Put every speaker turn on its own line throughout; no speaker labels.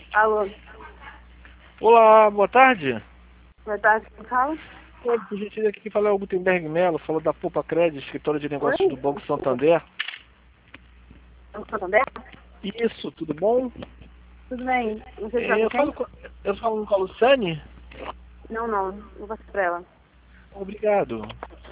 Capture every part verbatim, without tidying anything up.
Alô.
Olá, boa tarde.
Boa tarde, quem fala?
Oi, por gentileza, aqui que fala é o Gutenberg Melo, falou da Poupa Crédito, escritório de negócios
Oi?
do Banco Santander.
Banco Santander?
Isso, tudo bom?
Tudo bem. Você está
É,
com
eu falo
quem?
com, eu falo com a Luciane?
Não, não. Vou passar pra ela.
Obrigado.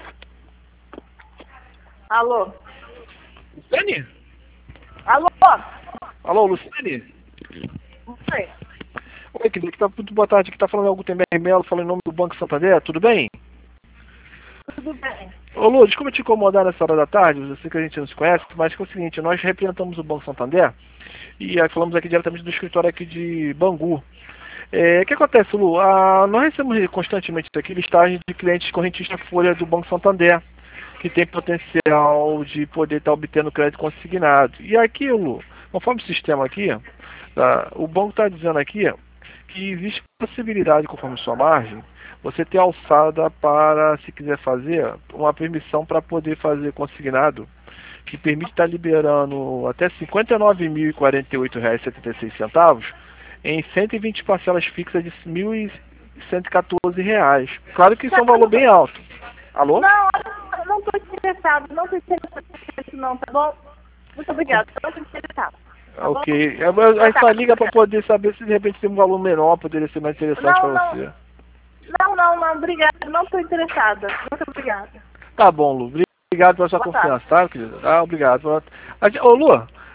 Alô?
Luciane?
Alô?
Alô, Luciane?
Oi.
Oi, querido, que tá, muito boa tarde, aqui tá falando é o Gutenberg Melo, falando em nome do Banco Santander, tudo bem?
Tudo bem.
Ô Lu, desculpa te incomodar nessa hora da tarde, eu sei que a gente não se conhece, mas que é o seguinte, nós representamos o Banco Santander e aí falamos aqui diretamente do escritório aqui de Bangu. É, o que acontece, Lu? Ah, nós recebemos constantemente aqui listagem de clientes correntistas folha do Banco Santander, que tem potencial de poder estar obtendo crédito consignado. E aqui, Lu, conforme o sistema aqui, tá, o banco está dizendo aqui que existe possibilidade, conforme sua margem, você ter alçada para, se quiser fazer, uma permissão para poder fazer consignado, que permite estar liberando até cinquenta e nove mil e quarenta e oito reais e setenta e seis centavos em cento e vinte parcelas fixas de mil e cento e quatorze reais. Claro que isso é um valor bem alto. Alô?
Não, eu não estou interessado. Não estou interessado nisso não, tá bom? Muito obrigada. Não estou interessado. Tá
Ok.
bom?
A gente só liga para poder saber se de repente tem um valor menor, poderia ser mais interessante
Não,
para
não.
você.
Não, não, não. Obrigada. Não estou interessada. Muito obrigada.
Tá bom, Lu. Obrigado pela sua
Boa tarde.
confiança, tá, querida? Ah, obrigado. A gente- Ô, Lu,